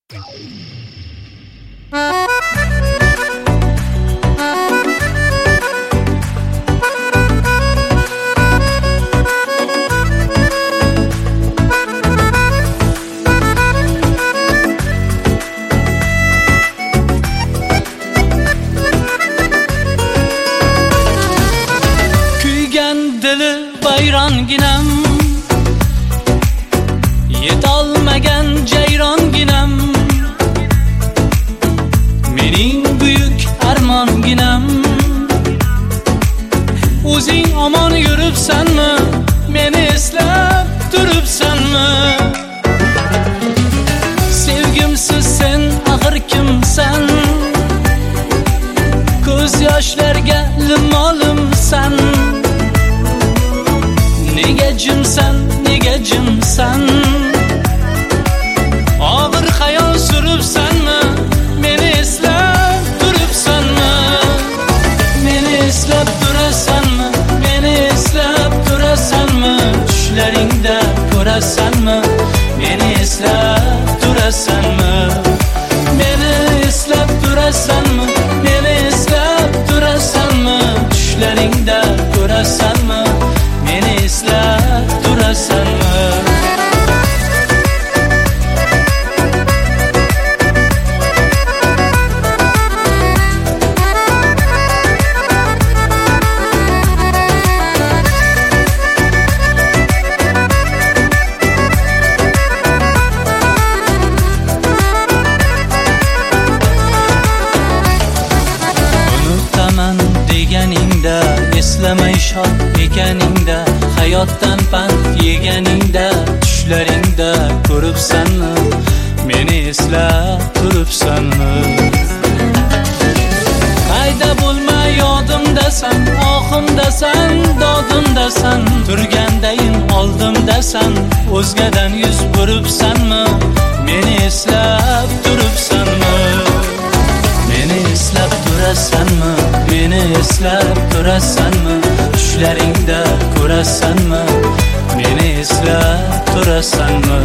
Kuygan dili bayronginam, yetolmagan jayronginam, mening buyuk armonginam. O'zing omon yuribsanmi, meni eslab turibsanmi? Sevgimsiz sen axir kimsan? Ko'z yoshlarga limolimsan. Nega jimsan, nega jimsan? Og'ir xayol suribsanmi? Meni eslab turibsanmi? Meni eslab turasanmi? Meni eslab turasanmi? Tushlaringda ko'rasanmi? Meni eslab turasanmi? Meni eslab turasanmi? Meni eslab turasanmi? Tushlaringda ko'rasanmi? Meni eslab turasanmi? Unutaman deganingda, eslamay shod ekaningda, hayotdan pand yeganingda, tushlaringda ko'ribsanmi? Meni eslab turibsanmi? Qayda bo'lma yodimdasan, ohimdasan, dodimdasan, turgandayin oldimdasan, o'zgadan yuz buribsanmi? Meni eslab turibsanmi? Meni eslab turasanmi? Meni eslab turasanmi? Tushlaringda ko'rasanmi? Meni eslab turasanmi?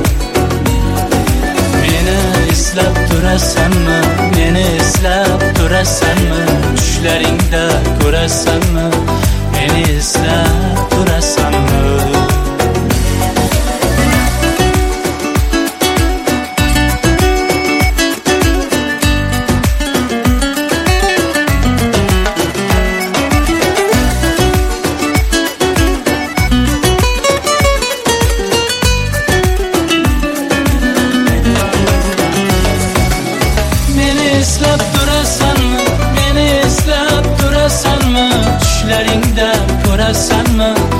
Meni eslab turasanmi? Meni eslab turasanmi? Tushlaringda ko'rasanmi? Meni eslab turasanmi? Eslab turasanmi? Meni eslab turasanmi? Tushlaringda ko'rasanmi?